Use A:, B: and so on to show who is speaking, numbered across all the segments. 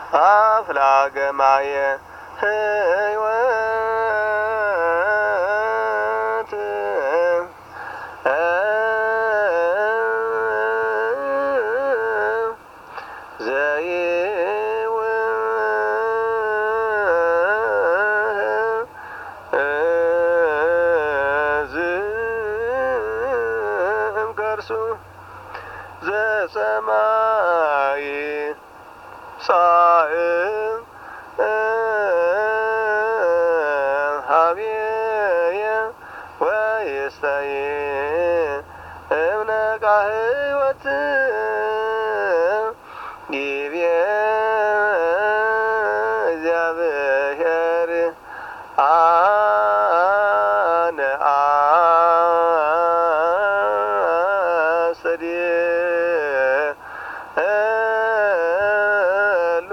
A: አፍላገ ማየ ሕይወት ዘይወዝእምከርሱ ዘሰማይ ጻእ ሀቤየ ወይስተይ እምነቃ ሕይወት ይቤ እግዚአብሔር አነ አስተድኤሉ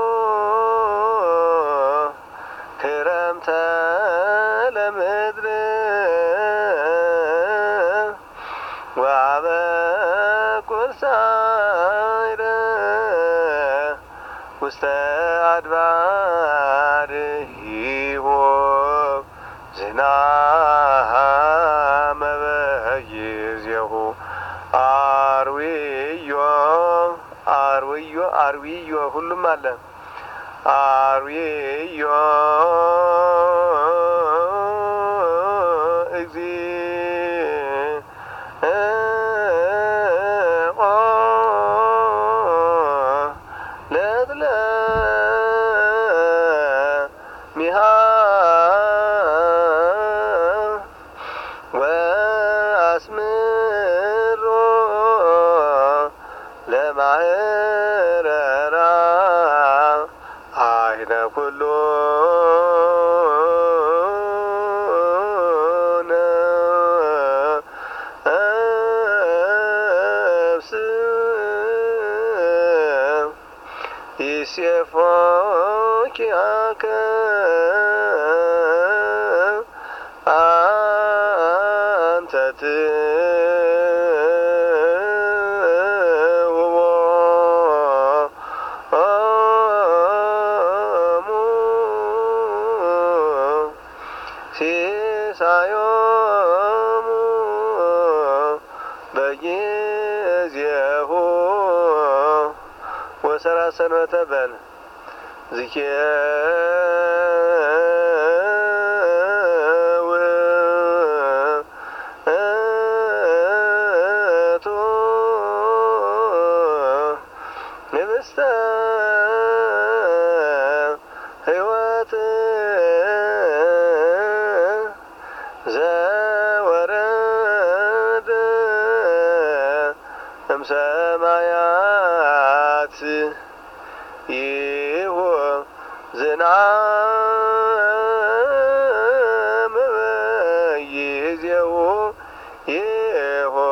A: ክረምተ ለምድር ወአበቁር ሳይረ ውስተ አድባር ይሁብ ዝናመ በጊዜሁ አርዊዮ አርዊዮ አርዊዮ ሁሉም አለ አርዊዮ ወአስምሮ ለማህረራ አይነ ኩሉ ነፍስ ይሴፎኪያከ አንተ ትውቦ ሲሳዮሙ በጊዜሁ ወሰራ ሰንበተ በል ንብስተ ሕይወት ዘወረደ እምሰማያት ይሁብ ዝናመ በጊዜሁ ይሁብ